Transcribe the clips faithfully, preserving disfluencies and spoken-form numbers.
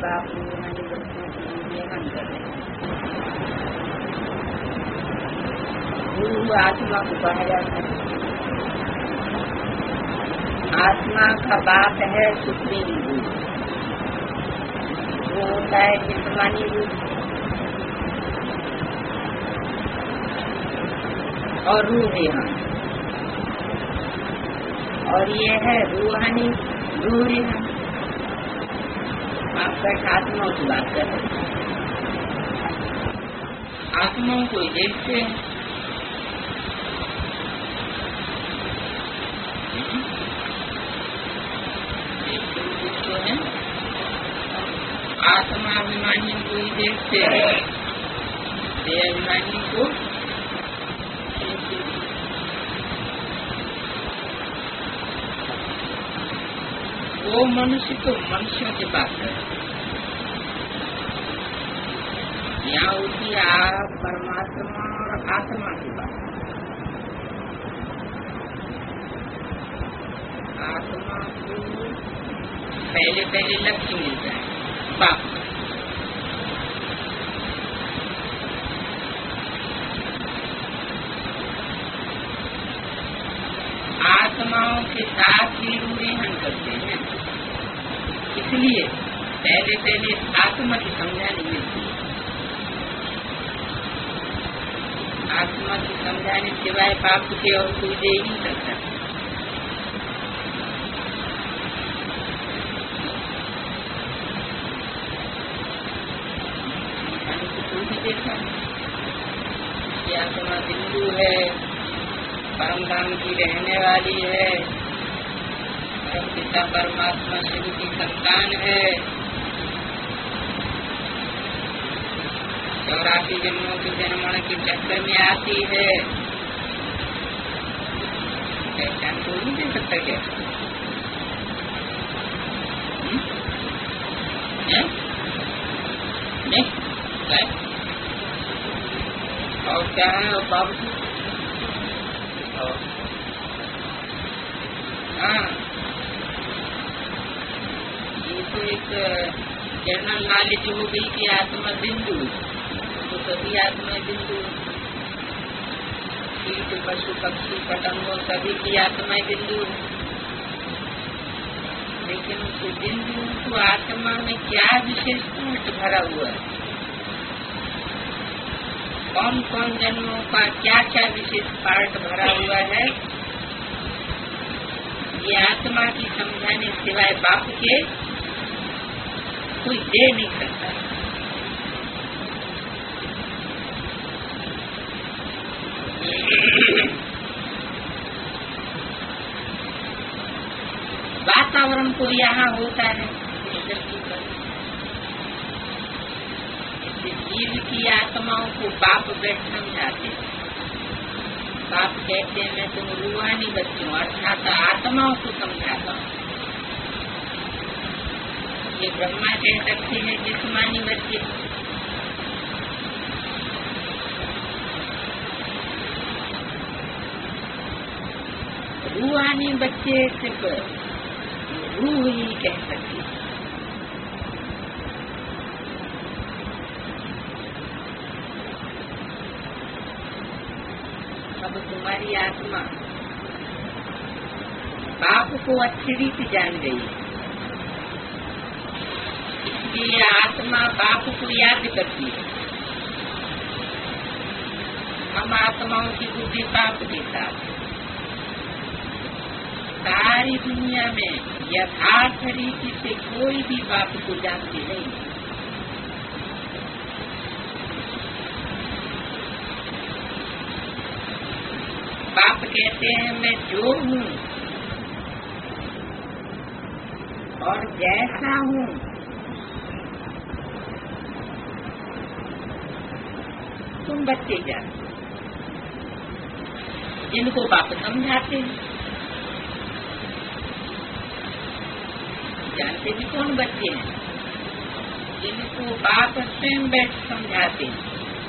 बाप रूहानी बच्चों की विवेचन कर रहे हैं। गुरु आत्मा को कहा जाता है। आत्मा का बाप है सुप्रीम गुरु, वो होता है चिंतमानी रूप, और रूह यहाँ, और ये है रूहानी रूह यहाँ। आप बैठ आत्माओं की बात कर रहे हैं, आत्माओं को देखते हैं। तो है आत्माभिमानी को ही देखते हैं, देहाभिमानी को वो मनुष्य तो मनुष्यों की बात है। यहाँ होती है आप परमात्मा और आत्मा की बात। आत्मा को पहले पहले लक्ष्य मिलता है बाप। आत्माओं के साथ ही रूढ़िहन करते हैं, इसलिए पहले पहले आत्मा की समझाने मिलती है। आत्मा की समझाने सिवाय बाप के और कोई दे ही नहीं सकता। कोई भी देखा कि आत्मा बिंदु है, परम धाम की रहने वाली है, परम पिता परमात्मा शिव की संतान है, चौरासी जन्मों के जन्मण के चक्कर में आती है। पहचान कोई नहीं दे सकता क्या? नहीं क्या? और क्या है बाबू? हाँ, ये तो एक जनरल नॉलेज हो गई कि आत्मा बिंदु, तो सभी आत्मा बिंदु, कीट पशु पक्षी पतंगों सभी की आत्मा बिंदु। लेकिन उस बिंदु को आत्मा में क्या विशेष पार्ट भरा हुआ है, कौन कौन जन्मों का क्या क्या विशेष पार्ट भरा हुआ है, ये आत्मा की समझाने सिवाय बाप के कोई दे नहीं सकता। वातावरण तो यहाँ होता है दृष्टि पर। जीव की आत्माओं को बाप बैठ समझाते, बाप कहते हैं मैं तुम रूहानी बच्चों अर्थात आत्माओं को समझाता हूँ। ये ब्रह्मा कह सकते हैं जिस्मानी बच्चे, रूहानी बच्चे सिर्फ रूह ही कह सकते हैं। अब तुम्हारी आत्मा बाप को अच्छी रीति जान गई, इसलिए आत्मा बाप को याद करती है। हम आत्माओं की बुद्धि बाप के साथ सारी दुनिया में यथार्थ रीति से कोई भी बाप को जानती नहीं। बाप कहते हैं मैं जो हूँ और जैसा हूँ तुम बच्चे जानते, जिनको बाप समझाते हैं। जानते भी कौन बच्चे हैं? जिनको बाप स्वयं बैठ समझाते हैं।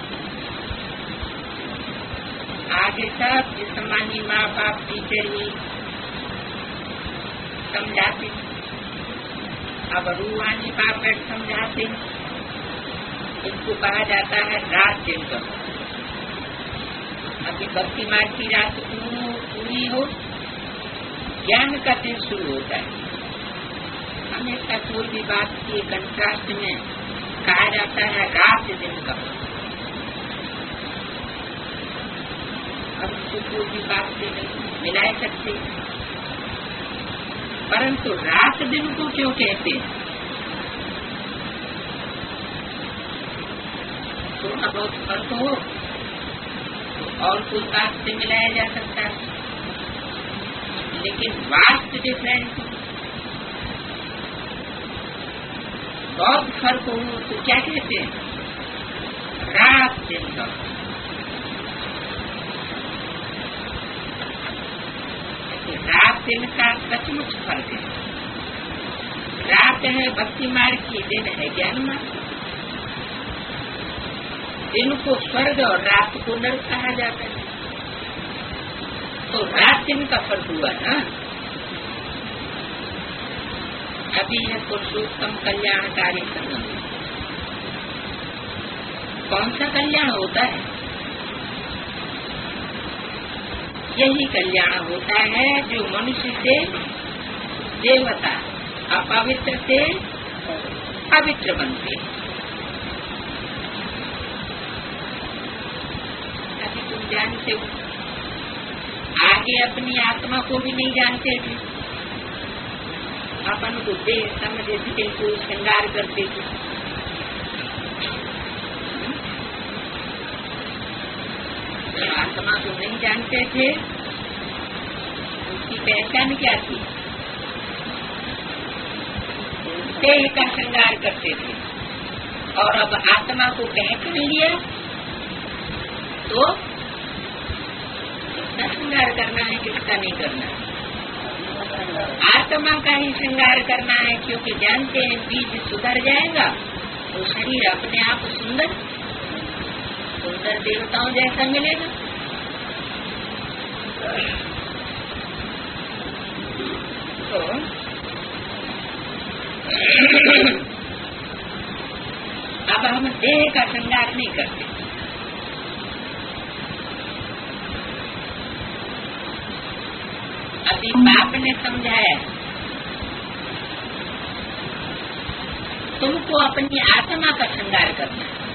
आगे सब जिस्मानी माँ बाप टीचर ही समझाते, अब रूहानी बाप समझाते हैं, इसको कहा जाता है रात चिंतन। अभी भक्ति मार्ग की रात पूरी हो, ज्ञान का दिन शुरू होता है। हमेशा कोई भी बात की कंट्रास्ट में कहा जाता है रात दिन का। अब इसको कोई भी बात से नहीं मिला सकते, परंतु रात दिन को क्यों कहते हैं? थोड़ा बहुत फर्क हो तो और कोई बात से मिलाया जा सकता है, लेकिन वास्ट डिफरेंस बहुत फर्क हो तो क्या कहते हैं? रात दिन का। रात दिन का सचमुच फर्क है। रात है भक्ति मार्ग की, दिन है ज्ञान मार्ग। दिन को स्वर्ग और रात को नरक कहा जाता है। तो रात दिन का फर्क हुआ ना। अभी है पुरुषोत्तम कल्याणकारी संगम। कौन सा कल्याण होता है? यही कल्याण होता है जो मनुष्य से देवता, अपवित्र से पवित्र बनते। अभी तुम जानते हो, आगे अपनी आत्मा को भी नहीं जानते थे, अपन को देह समझते को श्रृंगार करते थे। आत्मा को नहीं जानते थे, उसकी पहचान क्या थी? देह का श्रृंगार करते थे। और अब आत्मा को पहचान लिया तो किसका श्रृंगार करना है, किसका नहीं करना है? आत्मा का ही श्रृंगार करना है, क्योंकि जानते हैं बीज सुधर जाएगा तो शरीर अपने आप सुंदर सुंदर देवताओं जैसा मिलेगा। तो अब हम देह का श्रृंगार नहीं करते। अभी बाप ने समझाया तुमको अपनी आत्मा का श्रृंगार करना है।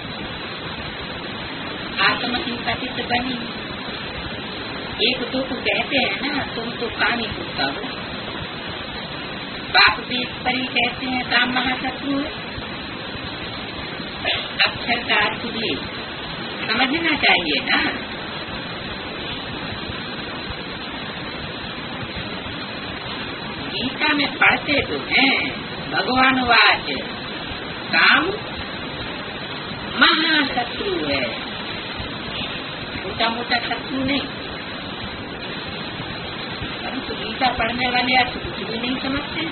आत्मा की पतित बनी। एक दो को कहते हैं ना, तुम तो काम ही कुत्ता हो। बाप भी इस पर ही कहते हैं काम महाशत्रु है। अक्षर का अर्थ भी समझना चाहिए ना। गीता में पढ़ते तो हैं, भगवान वाच काम महाशत्रु है, छोटा मोटा शत्रु नहीं। परंतु गीता पढ़ने वाले अर्थ कुछ भी नहीं समझते।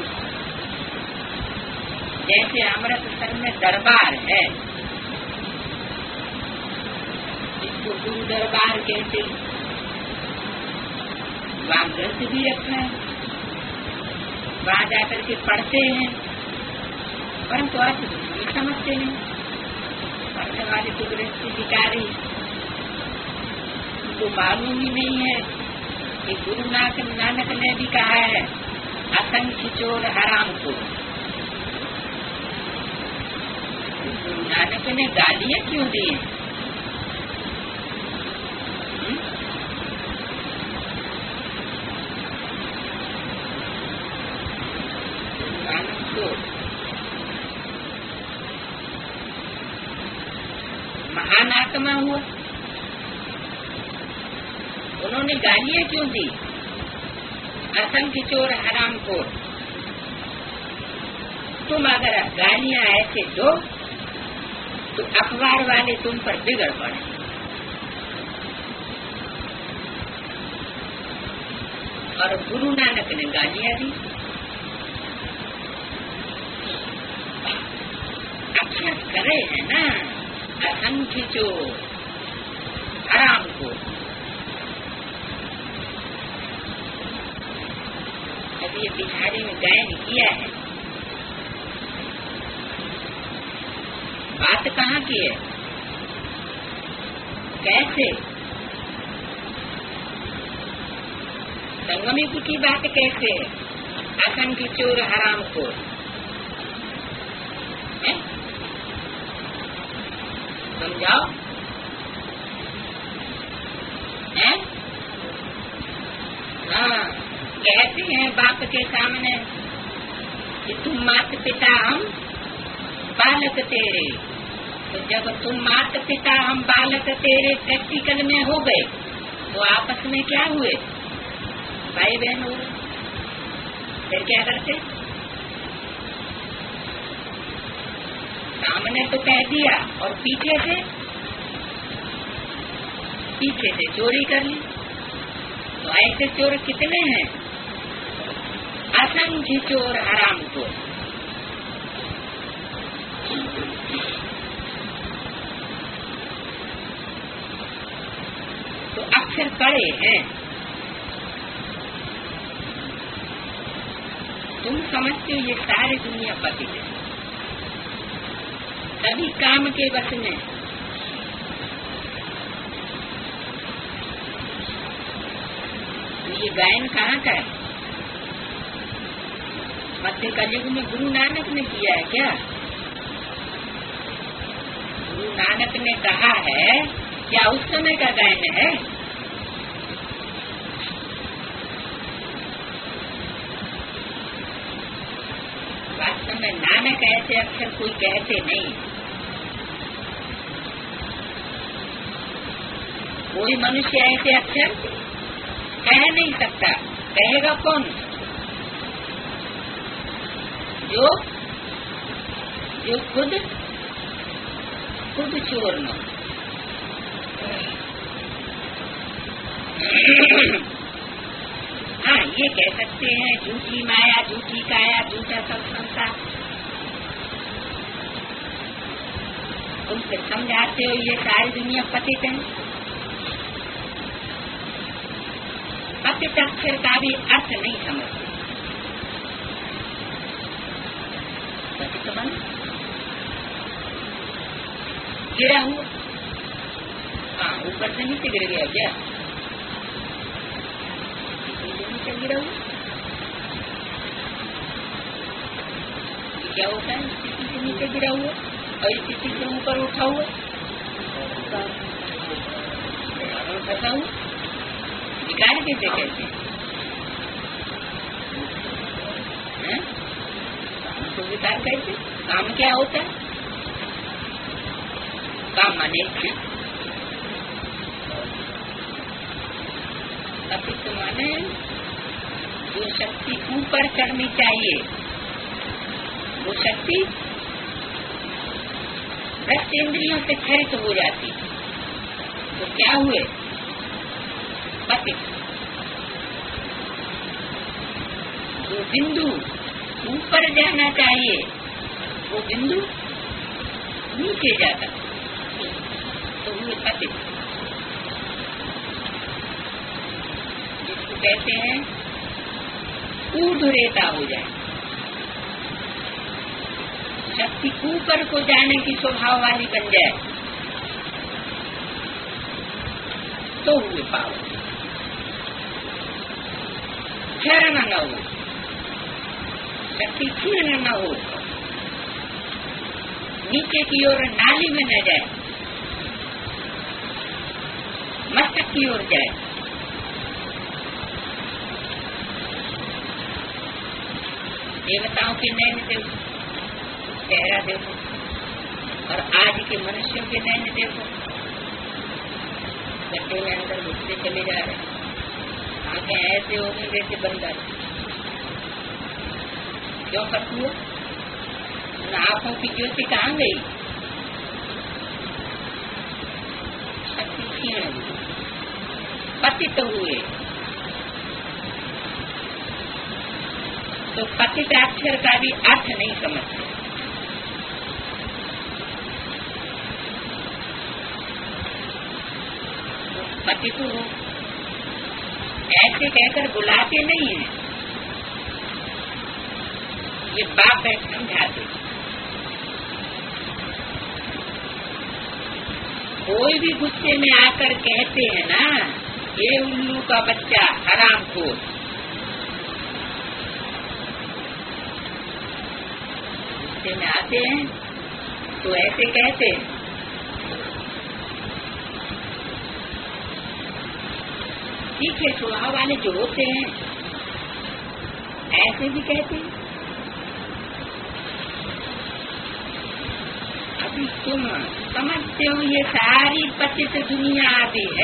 जैसे अमृतसर में दरबार है, इसको गुरु दरबार कहते, वहाँ ग्रंथ भी रखा है, वहाँ जाकर के पढ़ते हैं, परंतु अर्थ कुछ भी समझते नहीं। पढ़ने वाले तो ग्रंथ भिखारी, तो मालूम ही नहीं है कि गुरु नानक ने भी कहा है असंख्य चोर हराम को। गुरु नानक ने गालियां क्यों दी है? नानक को महान आत्मा हुआ, उन्होंने गालियां क्यों दी? असंख्य चोर हराम को। तुम अगर गालियां ऐसे दो तो अखबार वाले तुम पर बिगड़ पड़े। और गुरु नानक ने गालियां दी। अक्षर करे है ना, असंख्य चोर हराम को। अभी ये बिहारी में गायन किया है, बात कहाँ की है, कैसे संगमी की बात कैसे है, असंख्य चोर हराम को है? समझाओ है? हाँ, कहते हैं बाप के सामने कि तुम माता पिता हम बालक तेरे, तो जब तुम माता पिता हम बालक तेरे प्रैक्टिकल में हो गए तो आपस में क्या हुए, भाई बहन हो गए। फिर क्या करते, सामने तो कह दिया और पीछे से पीछे से चोरी कर ली। तो ऐसे चोर कितने हैं, असंख्य चोर हराम को। तो अक्षर पढ़े हैं, तुम समझते हो ये सारी दुनिया पति है, सभी काम के वश में। ये गायन कहाँ का है, मध्य कलयुग में गुरु नानक ने किया है क्या? गुरु नानक ने कहा है क्या उस समय का गायन है? वास्तव में नानक ऐसे अक्षर कोई कहते नहीं, कोई मनुष्य ऐसे अक्षर कह नहीं सकता। कहेगा कौन? जो जो खुद खुद चोर न। हाँ, ये कह सकते हैं झूठी माया, झूठी काया, झूठा सब संसार। तुम फिर समझाते हो ये सारी दुनिया पतित है। पतित अक्षर का भी अर्थ नहीं समझते। पतित बन गिरा हुआ, हाँ ऊपर से नीचे गिर गया क्या? नीचे गिरा हुआ क्या होता है? स्थिति से नीचे गिरा हुआ और स्थिति से ऊपर उठा हुआ, फंसा हुआ, विकार कैसे कहते हैं? तो विकार कैसे? काम क्या होता है? काम माने अपित माने जो शक्ति ऊपर चढ़नी चाहिए वो शक्ति दस इंद्रियों से खरित हो जाती, तो क्या हुए? पतित। जो बिंदु ऊपर जाना चाहिए वो बिंदु नीचे जाता, तो हुए पतित। जिसको कहते हैं ऊर्ध्वरेता हो जाए, शक्ति ऊपर को जाने की स्वभाव वाली बन जाए, तो हुए पावन। क्षरण न हो, शक्ति क्षीण न हो, नीचे की ओर नाली में न जाए, मस्तक की ओर जाए। देवताओं के नैन देखो, चेहरा देखो, और आज के मनुष्यों के नैन देखो, गड्ढे में अंदर घुसते चले जा रहे हैं। आंखें ऐसे हो गई जैसे बंदर। क्यों पत हुआ? उन आंखों की ज्योति कहाँ गई? शक्ति क्षीण हुई, पतित हुए। तो पतित अक्षर का भी अर्थ नहीं समझते। पतित हो ऐसे कहकर बुलाते नहीं है, ये बाप है समझाते। कोई भी गुस्से में आकर कहते हैं ना, ये उल्लू का बच्चा हरामखोर, गुस्से में आते हैं तो ऐसे कहते हैं। तीखे स्वभाव वाले जो होते हैं ऐसे भी कहते हैं। अभी तुम समझते हो ये सारी पतित दुनिया आदि है,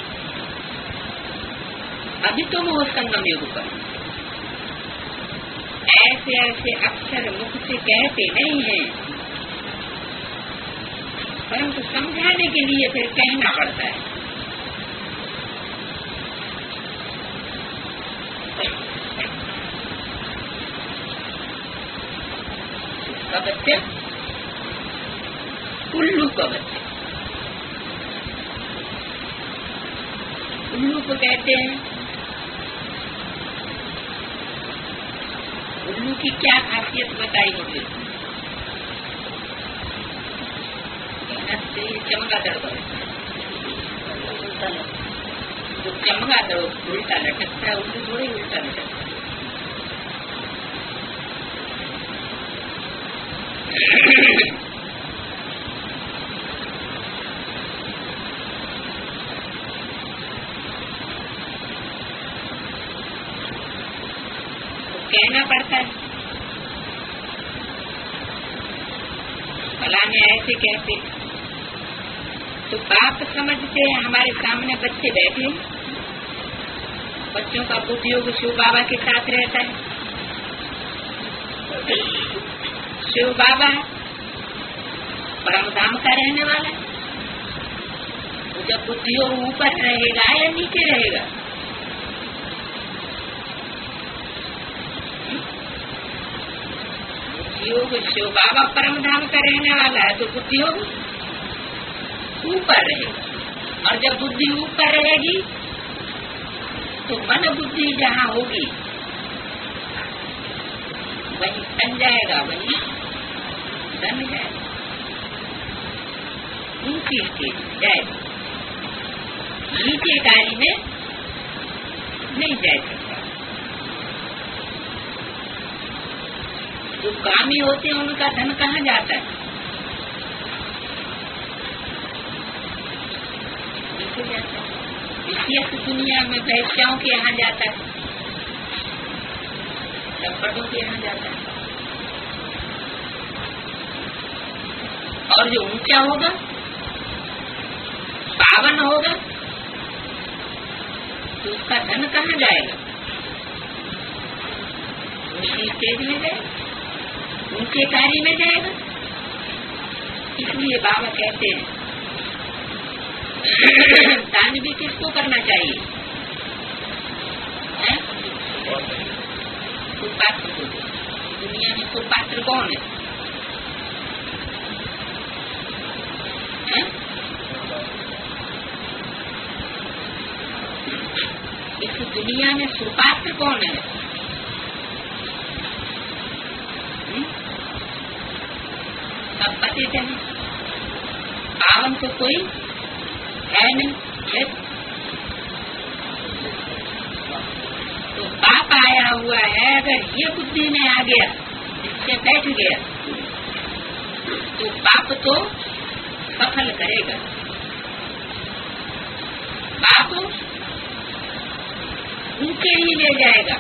अभी तुम हो संगम युग पर। ऐसे ऐसे अक्षर मुख से कहते नहीं हैं, परंतु समझाने के लिए फिर कहना पड़ता है। का बच्चा उल्लू का बच्चा, उल्लू को कहते हैं। उल्लू की क्या खासियत बताई मुझे? कहना चाहिए चमगादड़ का बच्चा। जो चमगादड़ उल्टा लटकता है, उल्लू थोड़ी उल्टा लटकता है। कहना पड़ता है, फलाने ऐसे कहते, तो बाप समझते हैं। हमारे सामने बच्चे बैठे, बच्चों का बुद्धियोग शिव बाबा के साथ रहता है। शिव बाबा परम धाम का रहने वाला है। तो जब बुद्धियोग ऊपर रहेगा या नीचे रहेगा? योग शिव बाबा परम धाम का रहने वाला है, तो बुद्धि योग ऊपर रहेगा। और जब बुद्धि ऊपर रहेगी तो मन बुद्धि जहाँ होगी वही बन जाएगा, वही बन जाएगा, ऊंची स्टेज जाएगा। नीचे गाड़ी में नहीं जा सकता। जो कामी होते हैं उनका धन कहाँ जाता है? नीचे जाता है। विशेष दुनिया में वैश्याओं के यहाँ जाता है, लंपटों के यहाँ जाता है। और जो ऊंचा होगा, पावन होगा, तो उसका धन कहाँ जाएगा? ऊंची स्टेज में जाएगा, ऊंचे कार्य में जाएगा। इसलिए बाबा कहते हैं दान भी किसको करना चाहिए? सुपात्र को। दुनिया में सुपात्र कौन है? है? इस दुनिया में सुपात्र कौन है? सब पति थे, पावन तो कोई है नहीं है। तो पाप आया हुआ है, अगर ये बुद्धि में आ गया, इससे बैठ गया, तो पाप तो सफल करेगा। पाप ऊंचे ही ले जाएगा,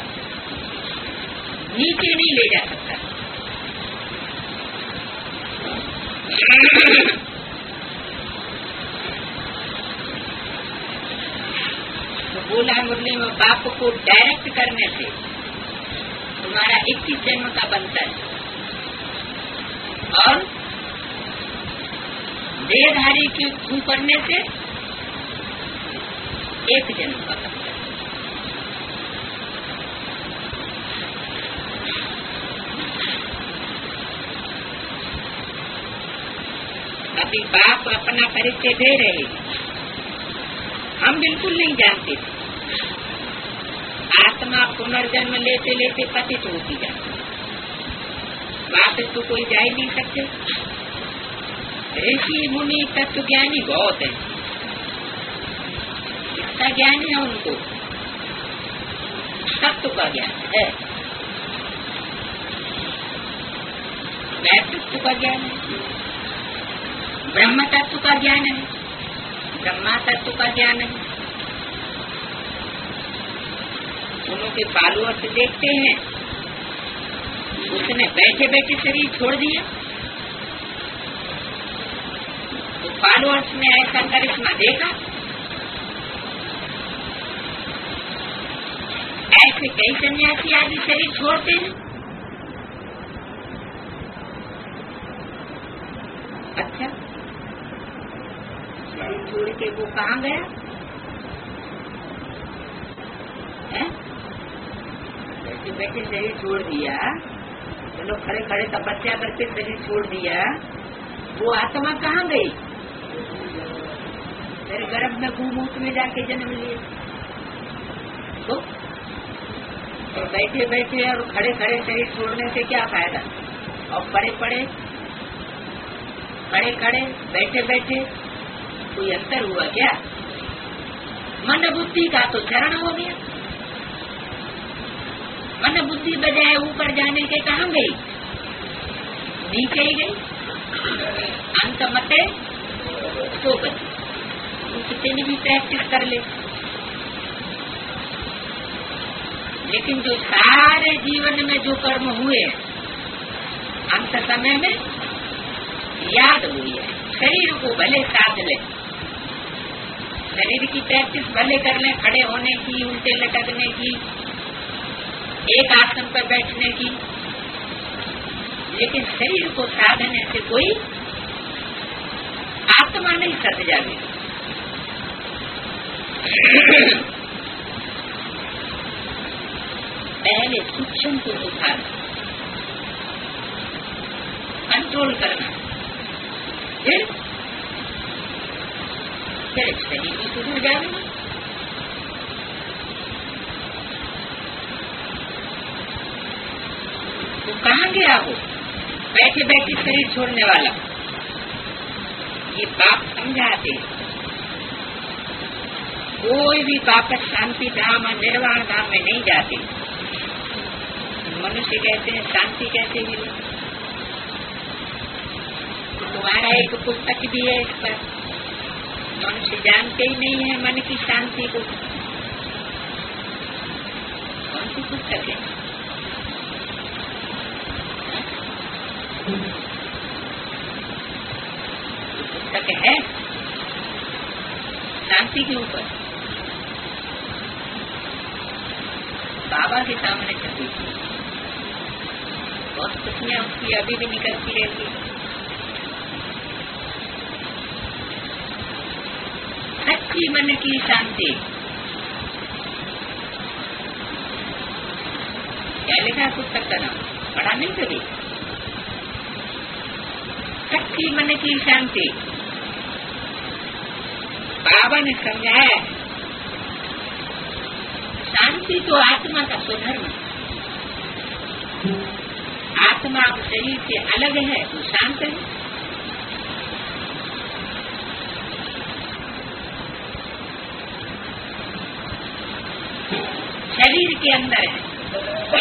नीचे नहीं ले जा सकता। तो बोला मुरली में पाप को डायरेक्ट करने से तुम्हारा इक्कीस जन्म का बनता है, और देहधारी के थ्रू करने से एक जन्म का बनता है। अभी बाप अपना परिचय दे रहे हैं, हम बिल्कुल नहीं जानते थे। आत्मा पुनर्जन्म लेते लेते पतित होती जाती, वापस तो कोई जा ही नहीं सकते। ऋषि मुनि तत्व ज्ञानी बहुत है, इसका ज्ञान है उनको, तत्व का ज्ञान है, तत्व का ज्ञान है, ब्रह्म तत्व का ज्ञान है, ब्रह्मा तत्व का ज्ञान है। उनके फॉलोअर्स देखते हैं, उसने बैठे बैठे शरीर छोड़ दिया, तो फॉलोअर्स ने ऐसा करिश्मा देखा। ऐसे कई सन्यासी आदि शरीर छोड़ते हैं। अच्छा, शरीर छोड़ के वो कहाँ गया है? बैठे बैठे शरीर छोड़ दिया, चलो खड़े खड़े तपस्या करके शरीर छोड़ दिया, वो आत्मा कहाँ गई? मेरे गर्भ में भूमूत में जाके जन्म लिए। तो और बैठे बैठे और खड़े खड़े शरीर छोड़ने से क्या फायदा? और पड़े पड़े खड़े खड़े बैठे बैठे कोई अंतर हुआ क्या? मन बुद्धि का तो चरण हो गया। मन बुद्धि बजाय ऊपर जाने के कहाँ गई? नीचे ही गई। अंत मते तो बची, कितनी भी प्रैक्टिस कर ले, लेकिन जो सारे जीवन में जो कर्म हुए अंत समय में याद हुई है। शरीर को भले साध ले, शरीर की प्रैक्टिस भले कर ले, खड़े होने की, उल्टे लटकने की, एक आसन पर बैठने की, लेकिन शरीर को साधने से कोई आत्मा नहीं सत जाती। पहले सूक्ष्म को सुधारना, कंट्रोल करना, फिर फिर शरीर भी सुधर जाएगा। तो कहाँ गया वो बैठे बैठे शरीर छोड़ने वाला? ये पाप समझाते, कोई भी वापस शांति धाम और निर्वाण धाम में नहीं जाते। मनुष्य कहते हैं शांति कैसे मिले? तो तुम्हारा एक पुस्तक भी है इस पर, मनुष्य जानते ही नहीं है मन की शांति को। कौन सी पुस्तक है? पुस्तक है शांति के ऊपर, बाबा के सामने छपी थी, बहुत खुशियाँ उसकी अभी भी निकलती रहती। सच्ची मन की शांति, क्या लिखा पुस्तक का नाम? पढ़ा नहीं कभी? सच्ची मन की शांति। बाबा ने समझाया शांति तो आत्मा का स्वधर्म, आत्मा शरीर से अलग है, वो शांत है। शरीर के अंदर है,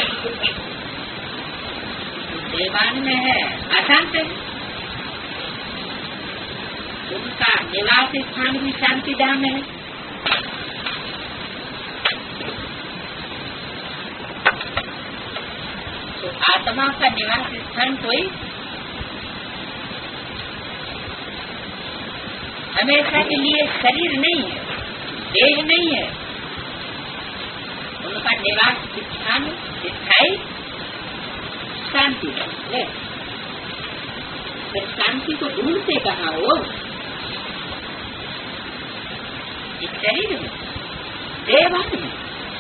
देवान में है, अशांत है। उनका निवास स्थान भी शांति धाम है। तो आत्मा का निवास स्थान कोई हमेशा के लिए शरीर नहीं है, देह नहीं है। उनका निवास स्थान स्थायी शांति है। फिर शांति को ढूंढते कहाँ हो? इस शरीर में, देवान में।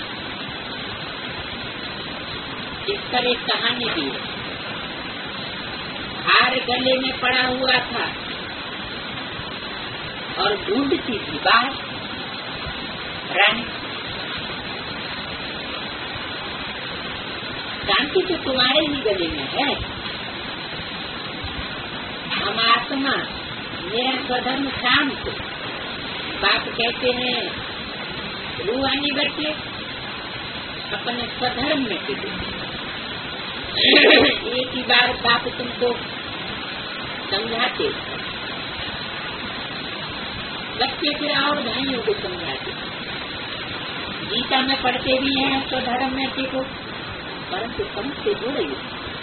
इस पर एक कहानी भी है। हार गले में पड़ा हुआ था और ढूंढती थी बाहर रानी। शांति तो तुम्हारे ही गले में है। हम आत्मा मेरा स्वधर्म शांत। बाप कहते हैं रूहानी बच्चे अपने स्वधर्म में टिके। एक ही बार बाप तुमको समझाते, बच्चे फिर और भाइयों को समझाते। गीता में पढ़ते भी हैं स्वधर्म में टिको, परंतु समझते हो रही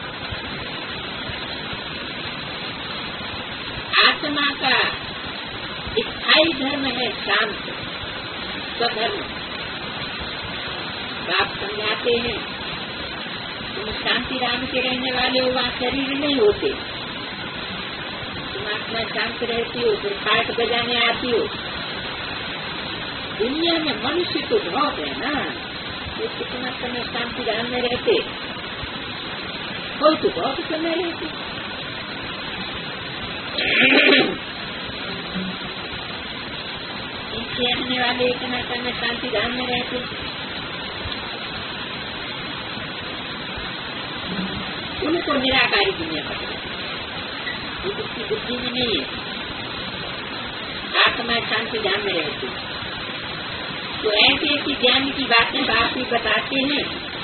आत्मा का स्थायी धर्म है शांत स्वधर्म। बाप समझाते हैं तुम शांति राम के रहने वाले हो, वहाँ शरीर नहीं होते, तुम आत्मा शांत रहती हो, फिर पाठ बजाने आती हो। दुनिया में मनुष्य तो बहुत है ना, तो कितना समय शांति राम में रहते हो, तो बहुत समय रहते। इनसे रहने वाले इतना समय शांति धाम में रहते। उनको निराकारी दुनिया पता, वो उसकी बुद्धि में नहीं है। आत्मा शांति धाम में रहती। तो ऐसे ऐसी ज्ञान की बातें आप भी बताते हैं।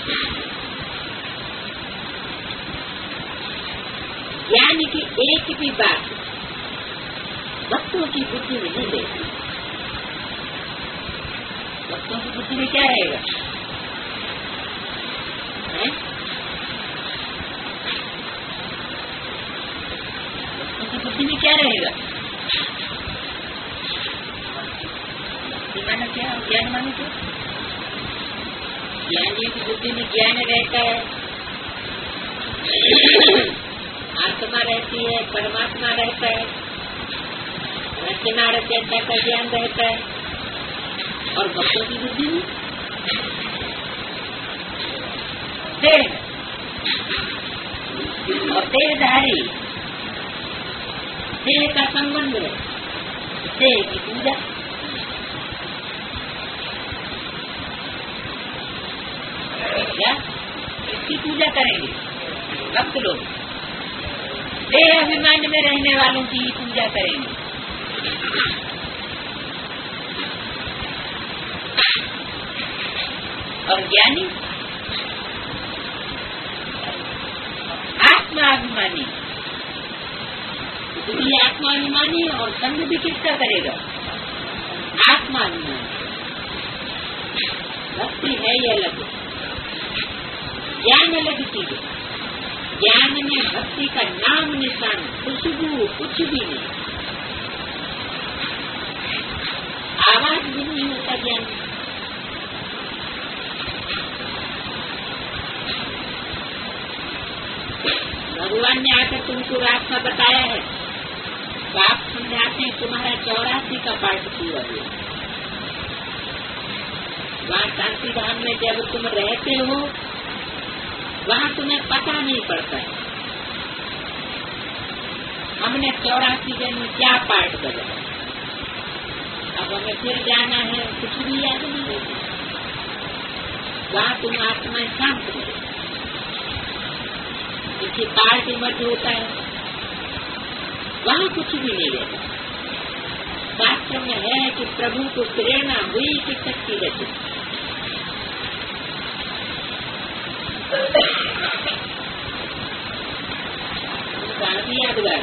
ज्ञान की एक भी बात भक्तों की बुद्धि में नहीं रहती। भक्तों की बुद्धि में क्या रहेगा? है? भक्तों की बुद्धि में क्या रहेगा? माना क्या? ज्ञान माने क्या? ज्ञानी की बुद्धि में ज्ञान रहता है, आत्मा रहती है, परमात्मा रहता है, रचना रचयिता का ज्ञान रहता है। और भक्तों की बुद्धि में देह और देहधारी, देह का संबंध है, देह की पूजा। क्या इसकी पूजा करेंगे भक्त लोग? देह अभिमान में रहने वालों की ही पूजा करेंगे। और ज्ञानी आत्माभिमानी, तो ये आत्माभिमानी और संग भी किसका करेगा? आत्माभिमानी। भक्ति है ये अलग, ज्ञान अलग चीज है। ज्ञान में भक्ति का नाम निशान खुशबू कुछ भी नहीं, आवाज भी नहीं होता ज्ञान। भगवान ने आकर तुमको रास्ता बताया है, तो आप समझाते हैं तुम्हारा चौरासी का पाठ पूरा हुआ। वहाँ शांति धाम में जब तुम रहते हो, वहाँ तुम्हें पता नहीं पड़ता है हमने चौरासी दिन में क्या पाठ बजाया। अब हमें फिर जाना है, कुछ भी याद नहीं होता। वहाँ तुम आत्मा शांत रहे। देखिए पार्टी मत होता है, वहाँ कुछ भी नहीं रहता। शास्त्र में है कि प्रभु को प्रेरणा हुई कि शक्ति रची। भी यादगार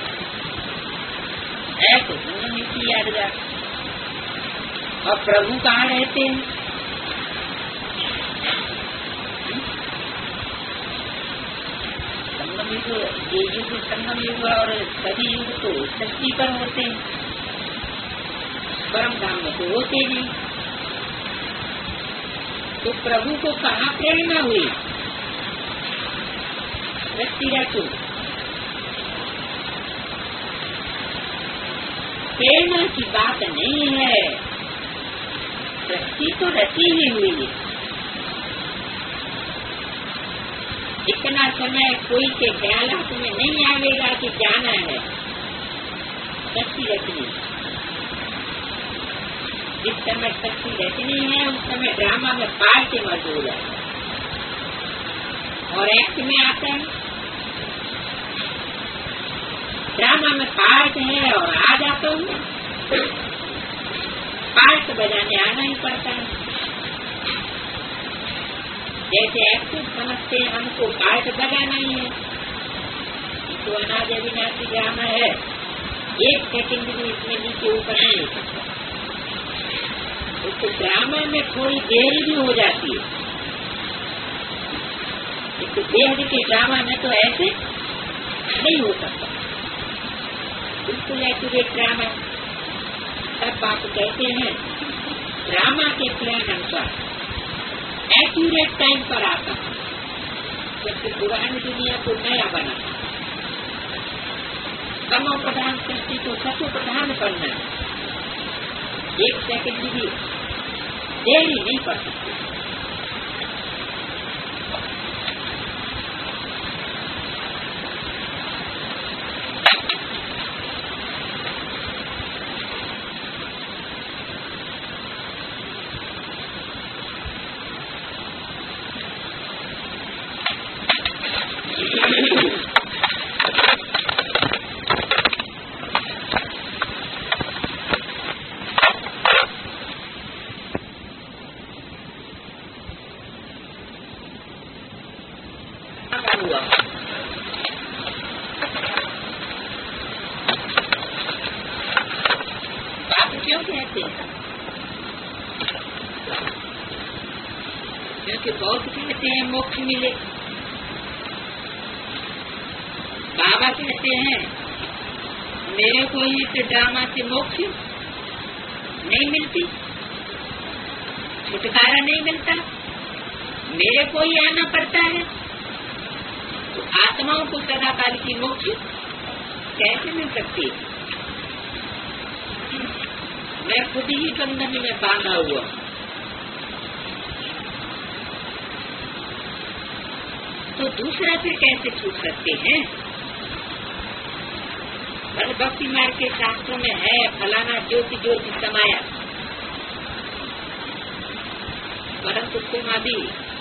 है तो नीति यादगार। और प्रभु कहाँ रहते हैं? संगम युग, ये युग संगम युग और सभी युग तो शक्ति पर होते हैं, परम धाम में तो होते नहीं। तो प्रभु को कहाँ प्रेरणा हुई? रची रचो। प्रेरणा की बात नहीं है, रची तो रची ही हुई है। इतना समय कोई के ख्यालात में नहीं आवेगा कि जाना है, शक्ति रचनी। जिस समय शक्ति रचनी है उस समय ड्रामा में पार्टी मौजूद है और एक्ट में आता है। ड्रामा में पार्ट है और आ जाता हूँ, पार्ट बजाने आना ही पड़ता है। जैसे एक्टिव समझते हैं हमको पार्ट बजाना ही है, तो अनाज अविनाशी ड्रामा है, एक सेकंड भी इसमें नीचे ऊपर नहीं हो सकता। तो ड्रामा में थोड़ी देरी भी हो जाती है, तो देह के ड्रामा में तो ऐसे नहीं हो सकता, बिल्कुल एक्यूरेट ड्रामा। तब आप कहते हैं ड्रामा के प्लान अनुसार एक्यूरेट टाइम पर आता, जबकि पुरानी दुनिया को नया बना, तमो प्रधान सृष्टि को सतो प्रधान बनना, एक सेकंड भी देरी नहीं पड़ सकती। क्योंकि बहुत कहते हैं मोक्ष मिले, बाबा कहते हैं मेरे को इस ड्रामा से मोक्ष नहीं मिलती, छुटकारा नहीं मिलता, मेरे को ही आना पड़ता है। तो आत्माओं को सदाकाल की मोक्ष कैसे मिल सकती है? मैं खुद ही बंधन में बांधा हुआ, तो दूसरा फिर कैसे छूट सकते हैं? पर भक्ति मार्ग के शास्त्रों में है फलाना ज्योति ज्योति समाया, परंतु तुम अभी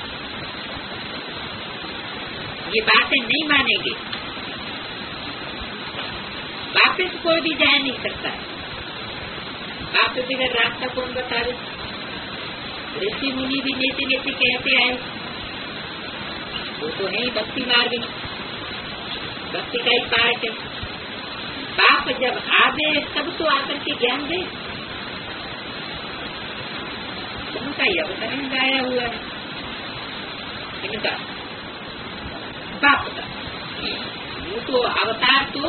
ये बातें नहीं मानेंगे, वापिस कोई भी जा नहीं सकता। वापिस बिगड़ रास्ता कौन बता दे? ऋषि मुनि भी नीति नीति कहते आए, वो तो है ही भक्ति मार्ग में, भक्ति का ही पार्ट है। बाप जब आवे तब तो आकर के ज्ञान दे, उनका ही अवतरण गाया हुआ है, इनका बाप का। वो तो अवतार तो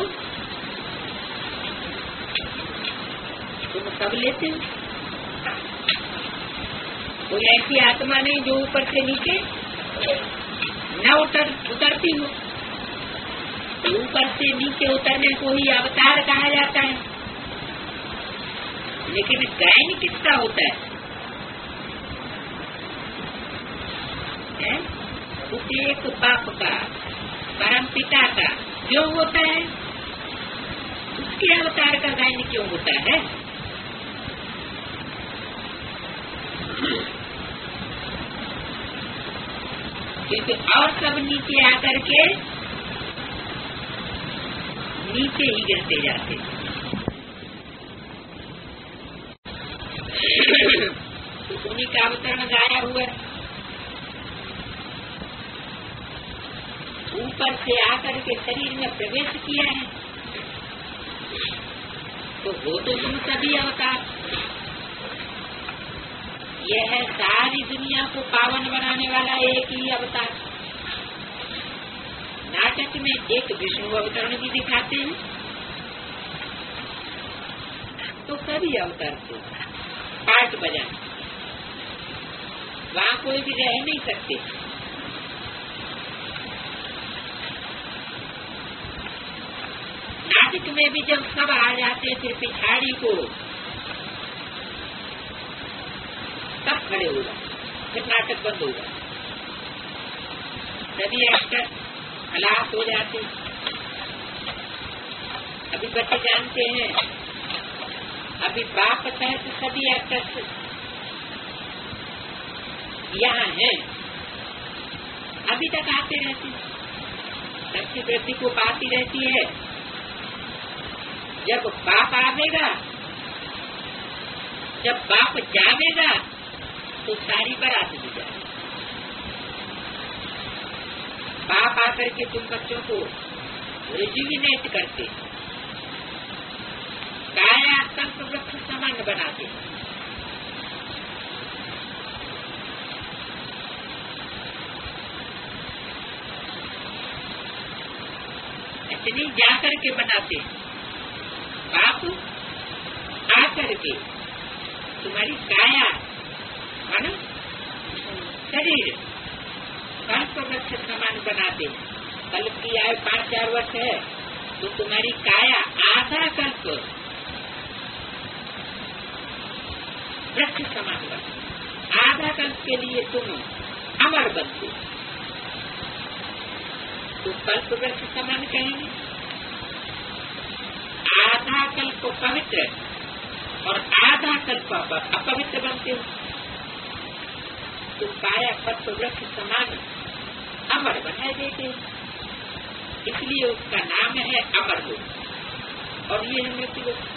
तुम सब लेते हो, कोई ऐसी आत्मा नहीं जो ऊपर से नीचे न उतर उतरती हो। तो ऊपर से नीचे उतरने को ही अवतार कहा जाता है, लेकिन गायन किसका होता है? है? उस एक बाप का, परम पिता का क्यों होता है? उसके अवतार का गायन क्यों होता है? क्योंकि और सब नीचे आकर के नीचे ही गिरते जाते। तो उन्हीं का अवतरण गाया हुआ है। ऊपर से आकर के शरीर में प्रवेश किया है, तो वो तो तुम सभी अवतार। यह है सारी दुनिया को पावन बनाने वाला एक ही अवतार। नाटक में एक विष्णु अवतरण भी दिखाते हैं, तो सभी अवतार को पाठ बजाने, वहाँ कोई भी रह नहीं सकते। नाटक में भी जब सब आ जाते फिर पिछाड़ी को तब खड़े होगा, फिर नाटक बंद होगा, सभी एक्टर हलाक हो जाते। अभी बच्चे जानते हैं, अभी बाप सहित सभी एक्टर्स यहाँ हैं, अभी तक आते रहते, सबकी वृद्धि को पाती रहती है। जब बाप आवेगा, जब बाप जावेगा तो सारी बारात भी जाएगी। बाप आकर के तुम बच्चों को रिजिविनेट करते, काया कल्प वृक्ष समान बनाते। इतनी जाकर के बनाते, बाप आकर के तुम्हारी काया मानो शरीर कल्प वृक्ष समान बनाते। कल्प की आयु पांच चार वर्ष है तो तुम्हारी काया आधा कल्प वृक्ष समान बनते। आधा कल्प के लिए तुम अमर बनते तो कल्प वृक्ष समान कहेंगे। आधा कल्प पवित्र और आधा कल्प अपवित्र बनते हो तो काया कल्प वृक्ष समान अमर बना देते, इसलिए उसका नाम है अमर लोक। और ये है मृत्यु लोक।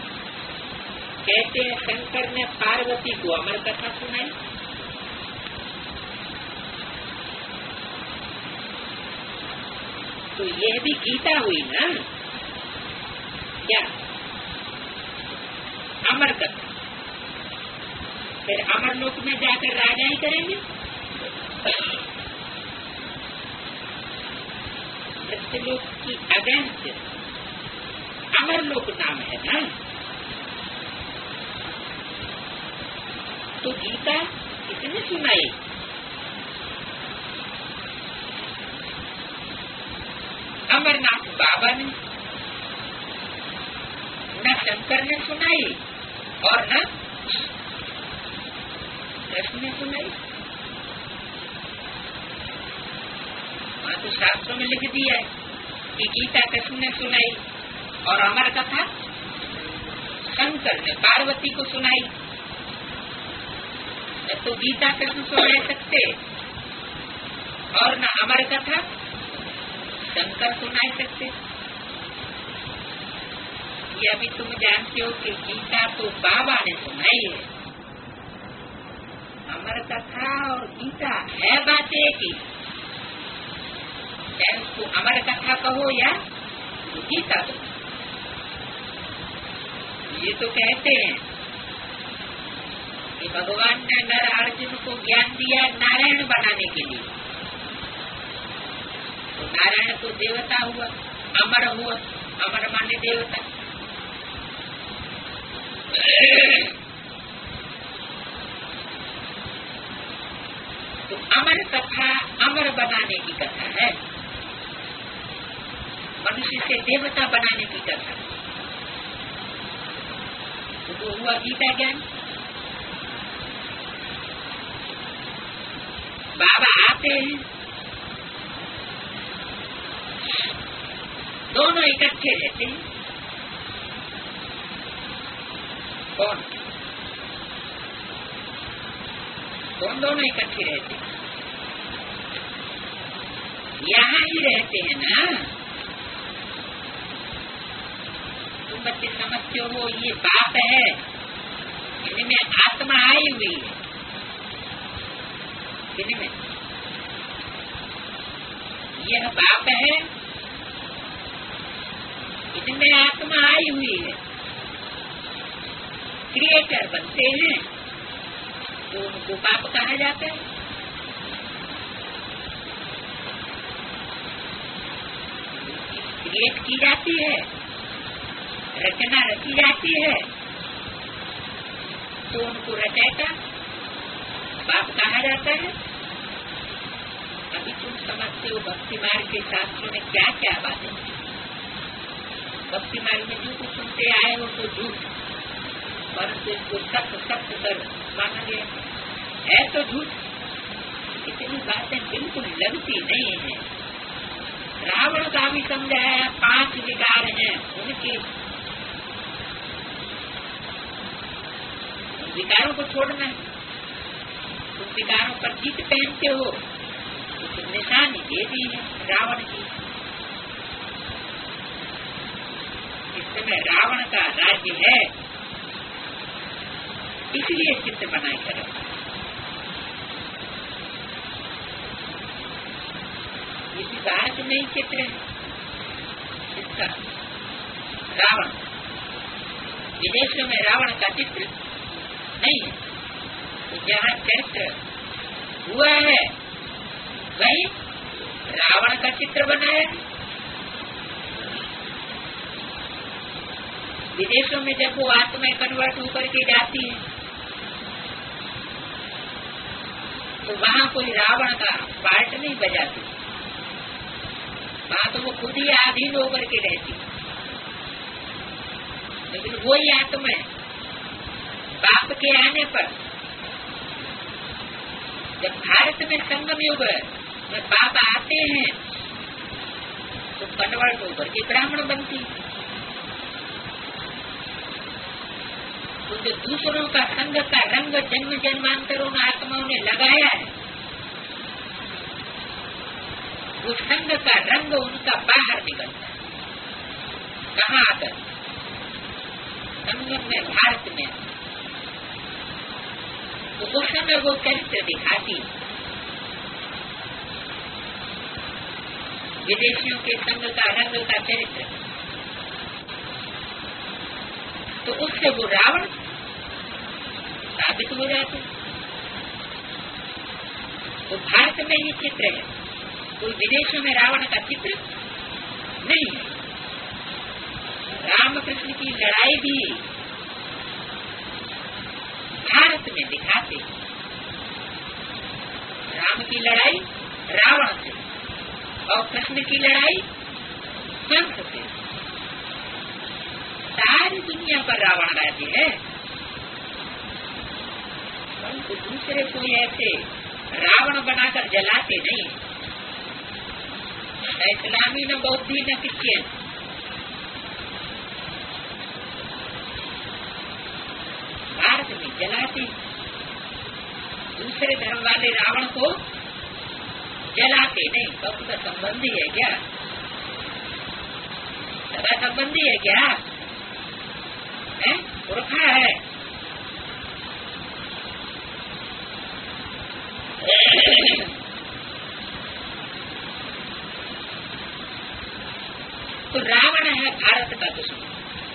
कहते हैं शंकर ने पार्वती को अमर कथा सुनाई, तो यह भी गीता हुई ना क्या? अमर कथा। फिर अमर लोक में जाकर राजा ही करेंगे। मृत्युलोक की अगेंस्ट अमर लोक नाम है ना। तो गीता किसने सुनाई? अमरनाथ बाबा ने, न शंकर ने सुनाई और न कृष्ण ने सुनाई। वहां तो शास्त्रों में लिख दिया है कि गीता कृष्ण ने सुनाई और अमर कथा शंकर ने पार्वती को सुनाई। न तो गीता कृष्ण सुना सकते और न अमर कथा शंकर सुना सकते। ये अभी तुम जानते हो कि गीता तो बाबा ने सुनाई है। अमर कथा और गीता है बात एक ही, चाहे उसको अमर कथा कहो या गीता कहो। ये तो कहते हैं कि भगवान ने नर अर्जुन को ज्ञान दिया नारायण बनाने के लिए, तो नारायण तो देवता हुआ, अमर हुआ, अमर माने देवता। तो अमर कथा अमर बनाने की कथा है, मनुष्य से देवता बनाने की कथा। तो वो हुआ गीता ज्ञान। बाबा आते हैं, दोनों इकट्ठे रहते हैं। कौन कौन दोनों इकट्ठे रहते हैं? यहाँ ही रहते हैं ना। तुम बच्चे समझते हो ये बात है, इनमें आत्मा आई हुई है। इनमें यह बाप है, इनमें आत्मा आई हुई है। क्रिएटर बनते हैं तो उनको बाप कहा जाता है। क्रिएट की जाती है, रचना रची जाती है तो उनको रचयिता बाप कहा जाता है। अभी तुम समझते हो भक्ति मार्ग के शास्त्रों में क्या क्या बातें। भक्ति मार्ग में जो कुछ सुनते आए हो तो झूठ, परंतु इसको सत्य सत्य कर माना गया है तो झूठ। इतनी बातें बिल्कुल लगती नहीं है। रावण का भी समझाया पांच विकार हैं उनके, विकारों को छोड़ना है। तुम विकारों पर जीत पहनते हो तो तुम निशानी दे दी है रावण की। इस समय रावण का राज्य है, इसलिए चित्र बनाए कर इसी भारत में ही चित्र है इसका रावण। विदेशों में रावण का चित्र नहीं है। तो जहाँ चरित्र हुआ है वही रावण का चित्र बनाया है। विदेशों में जब वो आत्माएं कन्वर्ट होकर के जाती है तो वहाँ कोई रावण का पार्ट नहीं बजाती, वहाँ तो वो खुद ही अधीन होकर के रहती। लेकिन वही आत्माएं बाप के आने पर जब भारत में संगम युग में बाप आते हैं तो कन्वर्ट होकर के ब्राह्मण बनती। तो जो दूसरों का संग का रंग जन्म जन्मांतरों में आत्माओं ने लगाया है, वो संग का रंग उनका बाहर निकलता है। कहाँ आकर संगम में भारत में तो उस समय वो चरित्र दिखाती। विदेशियों के संग का रंग का चरित्र, तो उससे वो रावण साबित हो जाते। तो भारत में ही चित्र है, कोई विदेशों में रावण का चित्र नहीं है। राम कृष्ण की लड़ाई भी भारत में दिखाते। राम की लड़ाई रावण से और कृष्ण की लड़ाई कंस से। सारी दुनिया पर रावण राज्य है, परंतु दूसरे कोई ऐसे रावण बनाकर जलाते नहीं। न इस्लामी न बौद्धी न क्रिश्चियन, भारत में जलाते। दूसरे धर्म वाले रावण को जलाते नहीं। तो उसका संबंधी है क्या? सगा संबंधी है क्या? है पुरखा है। तो रावण है भारत का दुश्मन,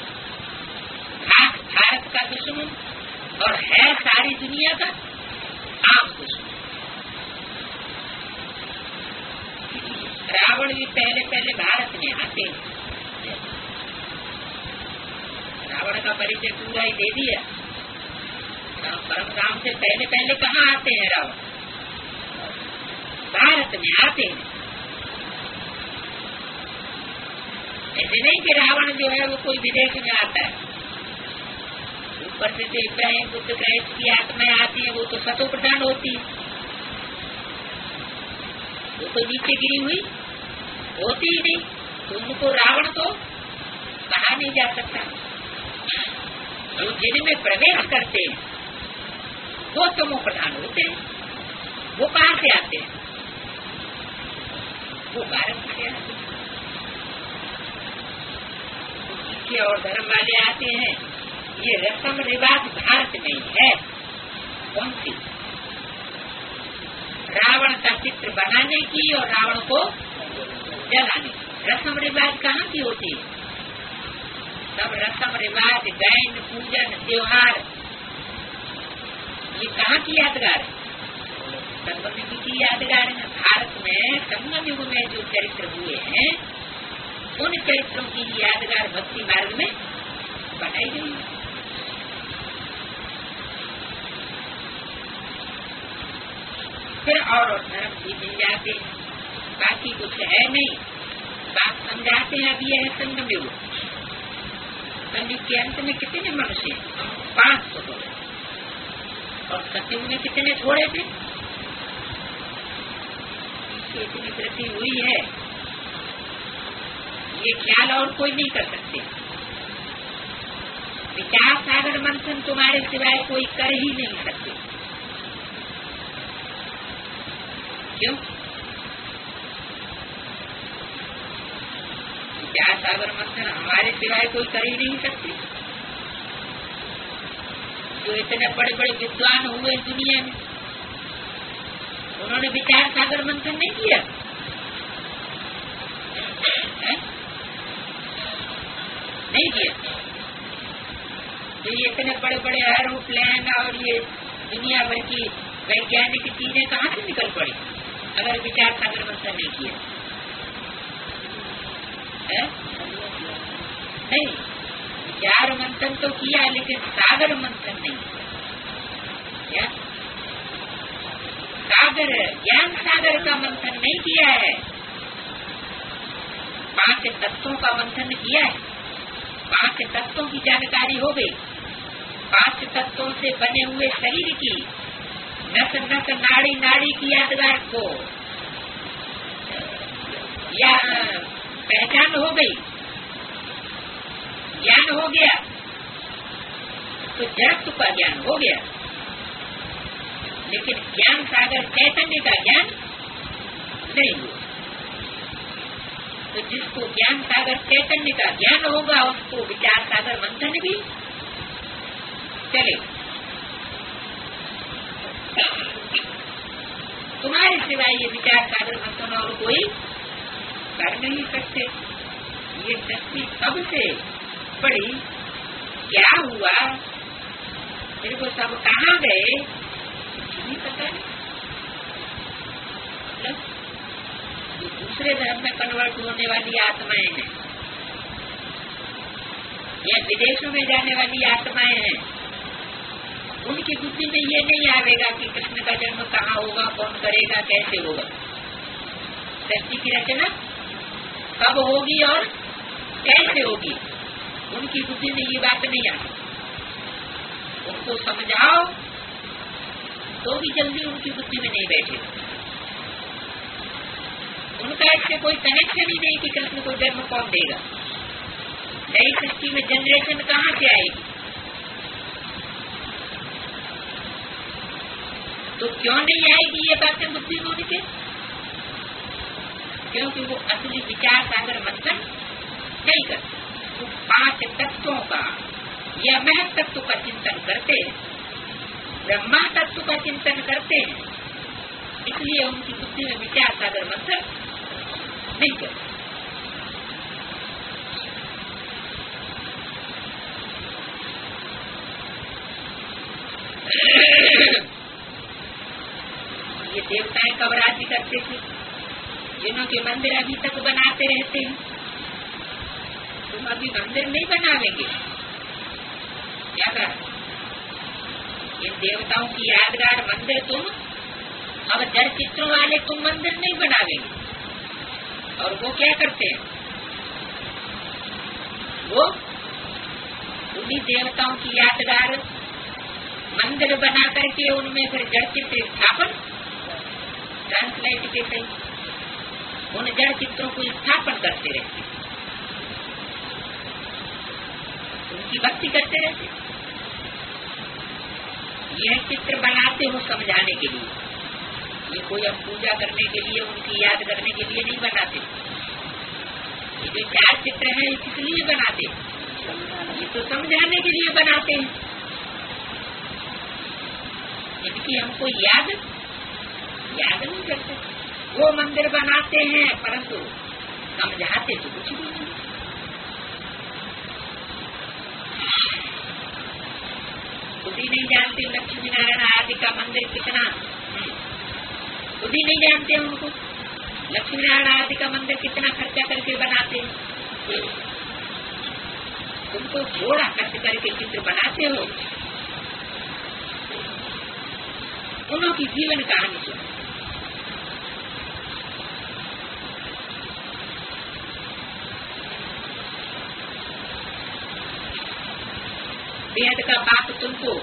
भारत का दुश्मन और है सारी दुनिया का आम दुश्मन। रावण भी पहले पहले भारत में आते हैं। रावण का परिचय पूरा ही दे दिया। परमधाम से पहले पहले कहाँ आते हैं रावण? भारत में आते हैं। ऐसे नहीं कि रावण जो है वो कोई विदेश में आता है। ऊपर से इब्राहिम बुद्ध क्राइस्ट की आत्माएं आती है, वो तो सतो प्रधान होती है, वो तो नीचे गिरी हुई होती ही नहीं। तो उनको रावण तो कहा नहीं जा सकता। तो जिनमें प्रवेश करते हैं वो तमो प्रधान होते हैं। वो कहाँ से आते हैं? वो भारत से आते हैं। और धर्म वाले आते हैं। ये रस्म रिवाज भारत में ही है। कौन सी? रावण का चित्र बनाने की और रावण को जलाने की। रस्म रिवाज कहाँ की होती है? सब रस्म रिवाज, गायन, पूजन, त्योहार, ये कहाँ की यादगार है? संगम युग की यादगार है। भारत में संगम युग में जो चरित्र हुए हैं उन चरित्रों की यादगार भक्ति मार्ग में बनाई गई है। फिर और और धर्म भी मिल जाते हैं, बाकी कुछ है नहीं। बात समझाते हैं। अब यह है संगम युग। संगम के अंत में कितने मनुष्य? पांच सौ हो गए। और सतयुग में कितने छोड़े थे? इतनी वृद्धि हुई है, ये ख्याल और कोई नहीं कर सकते। विचार सागर मंथन तुम्हारे सिवाय कोई कर ही नहीं सकते। क्यों? विचार सागर मंथन हमारे सिवाय कोई कर ही नहीं सकती। जो इतने बड़े बड़े विद्वान हुए दुनिया में, उन्होंने विचार सागर मंथन नहीं किया है? नहीं किया। तो ये इतने बड़े बड़े एरोप्लेन और ये दुनिया भर की वैज्ञानिक चीजें कहाँ से निकल पड़ी अगर विचार सागर मंथन नहीं किया है? नहीं, विचार मंथन तो किया लेकिन सागर मंथन नहीं किया। सागर ज्ञान सागर का मंथन नहीं किया है, पांच तत्वों का मंथन किया है। पांच तत्वों की जानकारी हो गई, पांच तत्वों से बने हुए शरीर की नस नस नाड़ी नाड़ी की यादगार को या पहचान हो गई, ज्ञान हो गया, तो जड़त्व का ज्ञान हो गया। लेकिन ज्ञान सागर चैतन्य का ज्ञान नहीं हुआ। तो जिसको ज्ञान सागर चैतन्य का ज्ञान होगा उसको विचार सागर मंथन भी चले। तुम्हारे सिवाय ये विचार सागर मंथन और कोई कर नहीं सकते। ये दृष्टि सबसे बड़ी क्या हुआ, मेरे को सब कहाँ गए नहीं पता नहीं। दूसरे धर्म में कन्वर्ट होने वाली आत्माएं हैं या विदेशों में जाने वाली आत्माएं हैं, उनकी बुद्धि में ये नहीं आवेगा कि कृष्ण का जन्म कहाँ होगा, कौन करेगा, कैसे होगा। सृष्टि की रचना कब होगी और कैसे होगी, उनकी बुद्धि में ये बात नहीं आती। उनको समझाओ तो भी जल्दी उनकी बुद्धि में नहीं बैठेगा। उनका इससे कोई कनेक्शन ही नहीं कि कृष्ण को जन्म कौन देगा, नई सृष्टि में जनरेशन कहाँ से आएगी। तो क्यों नहीं आएगी ये बातें बुद्धि में उनके? क्योंकि वो असली विचार सागर मंथन नहीं करते। वो पांच तत्वों का या महत तत्व का चिंतन करते हैं, ब्रह्मा तत्व का चिंतन करते हैं, इसलिए उनकी बुद्धि में विचार सागर मंथन नहीं करते। ये देवताएं कब राज्य करते थे, जिन्हों के मंदिर अभी तक बनाते रहते हैं। तुम अभी मंदिर नहीं बनावेंगे क्या कर? इन देवताओं की यादगार मंदिर तुम अब जड़ चित्रों वाले तुम मंदिर नहीं बनावेंगे। और वो क्या करते हैं, वो उन्हीं देवताओं की यादगार मंदिर बना करके उनमें फिर जड़ चित्र स्थापन ट्रांसलाइट के सही उन जड़ चित्रों को स्थापन करते रहते, उनकी भक्ति करते रहते। यह चित्र बनाते हो समझाने के लिए, ये कोई हम पूजा करने के लिए, उनकी याद करने के लिए नहीं बनाते। ये जो चार चित्र हैं किस लिए बनाते? ये तो समझाने के लिए बनाते हैं। इनकी हमको याद याद नहीं करते। वो मंदिर बनाते हैं परंतु समझाते तो कुछ भी नहीं। खुद ही नहीं जानते लक्ष्मी नारायण आदि का मंदिर कितना, खुद ही नहीं जानते उनको लक्ष्मी नारायण आदि का मंदिर कितना खर्चा करके बनाते हैं। तुम तो थोड़ा खर्च करके चित्र बनाते हो। उन्हों की जीवन कहानी सुनो। वेद का बाप तुमको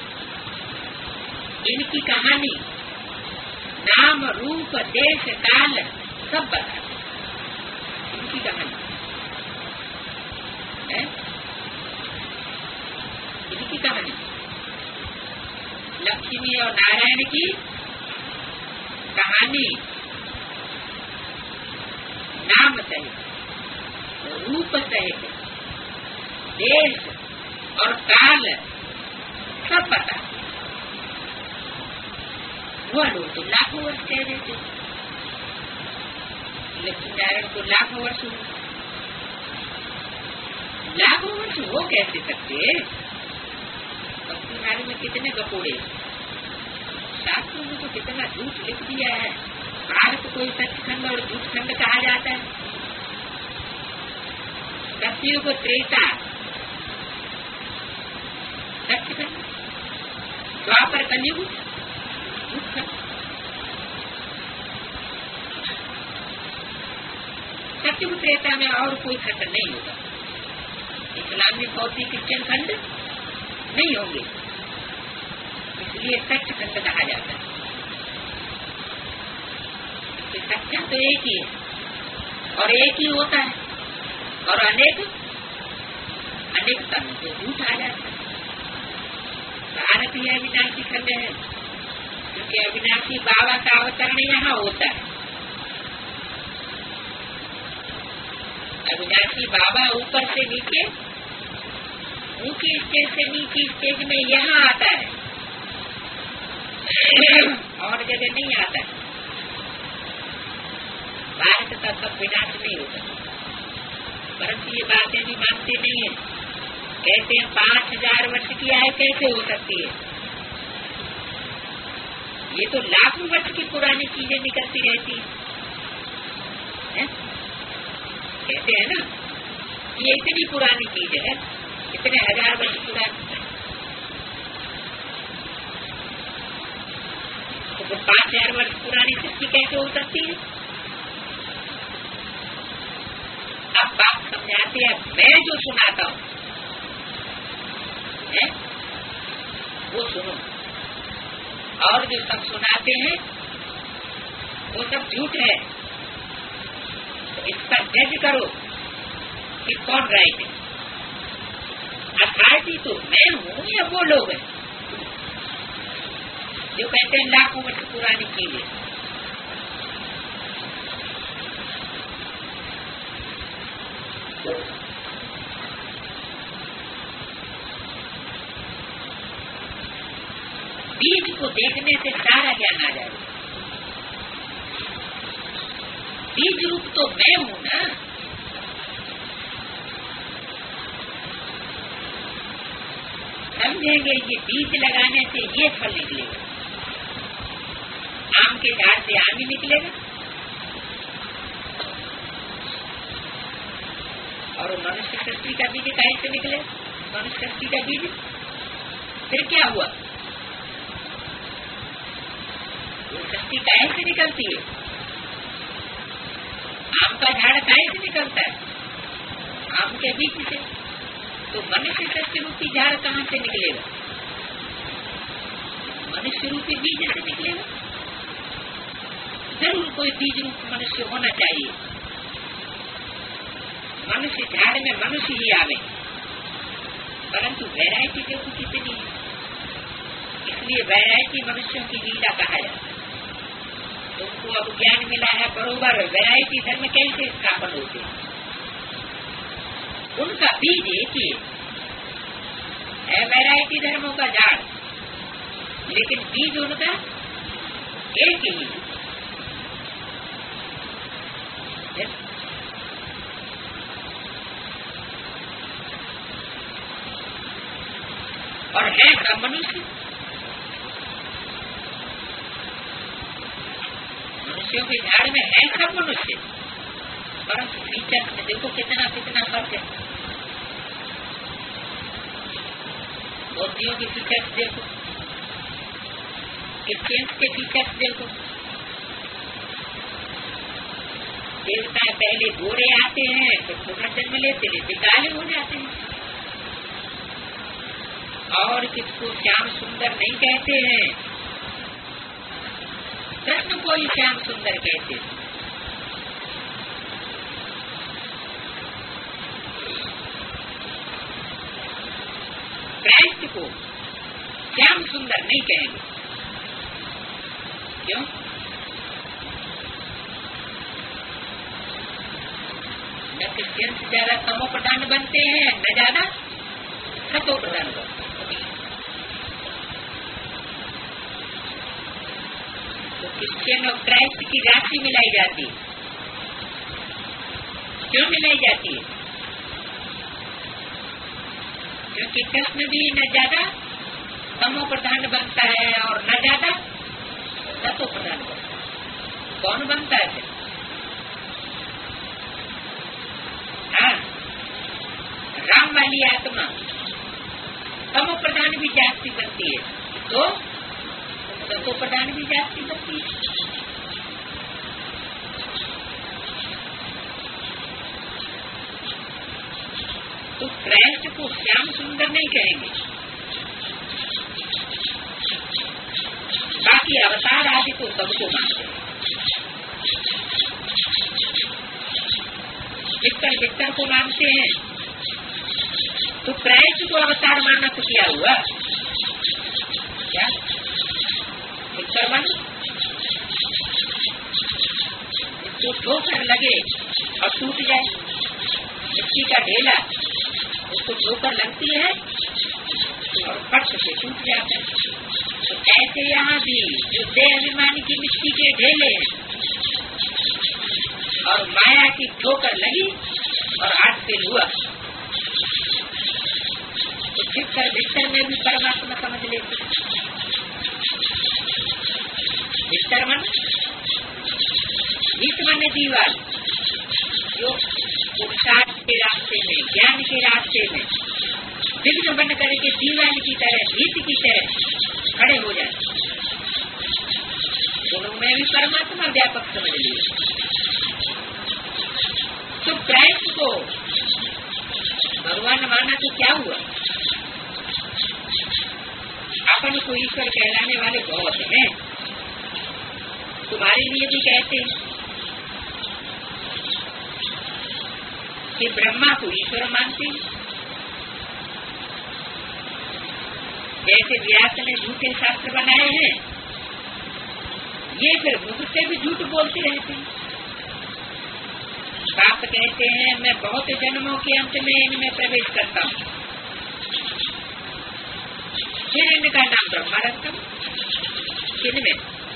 इनकी कहानी नाम रूप देश काल सब बताते, इनकी कहानी है, इनकी कहानी लक्ष्मी और नारायण की कहानी नाम सहित रूप सहित देश और काल सब पता। वो लोग तो लाखों वर्ष कह रहे थे, लक्ष्मी नारायण को लाखों वर्ष हुए। लाखों वर्ष हो कैसे सकते? लक्ष्मी नारायण में कितने कपोड़े, शास्त्रों में तो कितना झूठ लिख दिया है। भारत को कोई सचखंड और झूठ खंड कहा जाता है। सत्युग को त्रेता सचखंड, द्वापर कलयुग झूठ खंड। सत्युग त्रेता में और कोई खंड नहीं होगा। इस्लामी बौद्ध क्रिश्चियन खंड नहीं होंगे, इसलिए सचखंड कहा जाता है। सच्चा तो एक ही है और एक ही होता है, और अनेक अनेकता में तो झूठ आ जाता है। भारत ही अविनाशी खंड है, क्योंकि अविनाशी बाबा का अवतरण यहाँ होता है। अविनाशी बाबा ऊपर से नीचे, ऊंची स्टेज से नीची स्टेज में यहाँ आता है, और जगह नहीं आता है। भारत का सब विनाश नहीं होता, परंतु ये बातें भी मानते नहीं है। कहते हैं पांच हजार वर्ष की आयु कैसे हो सकती है? ये तो लाखों वर्ष की पुरानी चीजें निकलती रहती है, है? कहते हैं ना, ये इतनी पुरानी चीज है, इतने हजार वर्ष पुरानी। तो पांच हजार वर्ष पुरानी सृष्टि कैसे हो सकती है? अब बात समझाते हैं। मैं जो सुनाता हूँ वो सुनो, और जो सब सुनाते हैं वो सब झूठ है। तो इस पर जज करो कि कौन राइट है। अथॉरिटी तो मैं हूँ या वो लोग हैं जो कहते हैं लाखों वर्ष पुरानी चीजें। बीज को देखने से सारा ज्ञान आ जाएगा। बीज रूप तो मैं हूं ना। समझेंगे ये बीज लगाने से ये फल निकलेगा। आम के झाड़ से आम ही निकलेगा, और मनुष्य सृष्टि का बीज कहीं से निकले? मनुष्य सृष्टि का बीज फिर क्या हुआ? वो सृष्टि कहीं से निकलती है? आम का झाड़ कहीं से निकलता है? आम के बीज से। तो मनुष्य सृष्टि रूपी झाड़ कहाँ से निकलेगा? मनुष्य रूपी बीज से निकलेगा। जरूर कोई बीज रूप मनुष्य होना चाहिए। मनुष्य झाड़ में मनुष्य ही आवे, परंतु वैरायटी देखो कितनी है। इसलिए वैरायटी मनुष्यों की लीला कहा जाता है। तुमको अब ज्ञान मिला है बरोबर, वैरायटी धर्म कैसे स्थापन होते हैं? उनका बीज एक ही है, वैरायटी धर्मों का झाड़, लेकिन बीज उनका एक ही है। और है सब मनुष्य। मनुष्यों के झाड़ में है सब मनुष्य, परंतु फीचर्स में देखो कितना कितना फर्क है। बौद्धियों के फीचर्स देखो, क्रिश्चियंस के फीचर्स देखो। देवता पहले गोरे आते हैं, फिर पुनर्जन्म लेते लेते काले हो जाते हैं। और किसको श्याम सुंदर नहीं कहते हैं, कृष्ण को ही श्याम सुंदर कहते हैं। क्राइस्ट को श्याम सुंदर नहीं कहेंगे। क्यों? न जिनसे ज्यादा तमो प्रधान बनते हैं न ज्यादा सतो प्रधान बनते हैं। तो क्रिश्चियन और क्राइस्ट की राशि मिलाई जाती है। क्यों मिलाई जाती है? क्योंकि कृष्ण भी न ज्यादा तमो प्रधान बनता है और न ज्यादा सतो प्रधान बनता है। कौन बनता है? हाँ, राम वाली आत्मा तमो प्रधान भी जाति बनती है तो सतो प्रधान भी जाति बनती है। तो क्राइस्ट को श्याम सुंदर नहीं कहेंगे, बाकी अवतार आदि को सबको मानते हैं। विक्टर विक्टर को मानते हैं, तो क्राइस्ट को अवतार मानना तो क्या हुआ? क्या विक्टर मान इसको ठोकर लगे और टूट जाए, मिट्टी का ढेला उसको ठोकर लगती है और फट से टूट जाता है। तो ऐसे यहाँ भी जो देह अभिमानी की मिट्टी के ढेले और माया की ठोकर लगी और आठ फेल हुआ, तो भीतर भीतर में भी परमात्मा समझ लेते। भीतर मन भीत मन दीवार जो पुरुषार्थ के रास्ते में, ज्ञान के रास्ते में विघ्न बन करके दीवान की तरह, भीत की तरह खड़े हो जाए, उनमें भी परमात्मा व्यापक समझ लिया। तो क्राइस्ट को भगवान माना तो क्या हुआ? अपन को ईश्वर कहलाने वाले बहुत हैं, तुम्हारे लिए भी कहते हैं कि ब्रह्मा को ईश्वर मानते हैं। जैसे व्यास ने झूठे शास्त्र बनाए हैं, ये फिर मुझ से भी झूठ बोलते रहते हैं। बाप कहते हैं मैं बहुत जन्मों के अंत में इनमें प्रवेश करता हूँ, फिर इनका नाम ब्रह्मा रखता हूँ। किनमें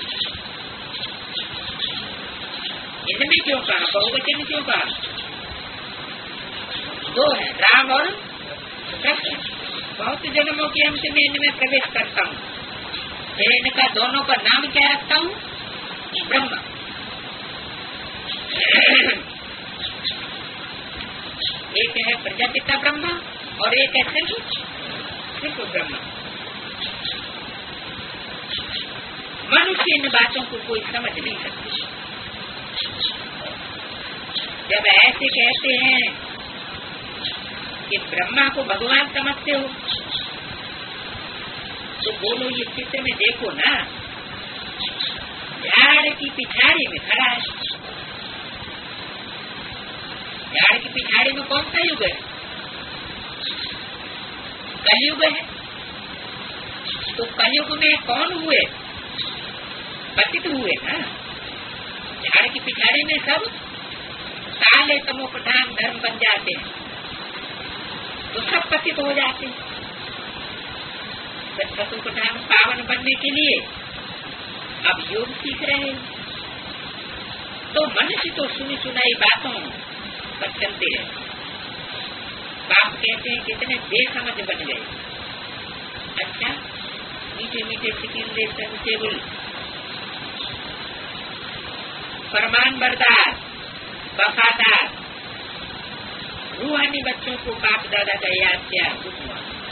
इनमें क्यों कहा? बहुवचन क्यों कहा? दो है, राम और कृष्ण। बहुत जन्मों के अंत में इनमें प्रवेश करता हूँ, फिर इनका दोनों का नाम क्या रखता हूँ? ब्रह्मा। एक है प्रजापिता ब्रह्मा और एक है सिर्फ सिर्फ ब्रह्मा। मनुष्य इन बातों को कोई समझ नहीं सकती। जब ऐसे कहते हैं कि ब्रह्मा को भगवान समझते हो, तो बोलो ये चित्र में देखो ना, झाड़ की पिछाड़ी में खड़ा है। झाड़ की पिछाड़ी में कौन सा युग है? कलयुग है। तो कलयुग में कौन हुए? पतित हुए ना। झाड़ की पिछाड़ी में सब काले तमो प्रधान धर्म बन जाते हैं, तो सब पतित हो जाते हैं। सतु प्रधान पावन बनने के लिए अब योग सीख रहे हैं। तो मनुष्य तो सुनी सुनाई बातों पर चलते हैं। बाप कहते हैं कितने बेसमझ बन गए। अच्छा, मीठे मीठे सिकिंदे से बोल फरमान बरदार वफादार रूहानी बच्चों को बाप दादा का याद क्या हुआ?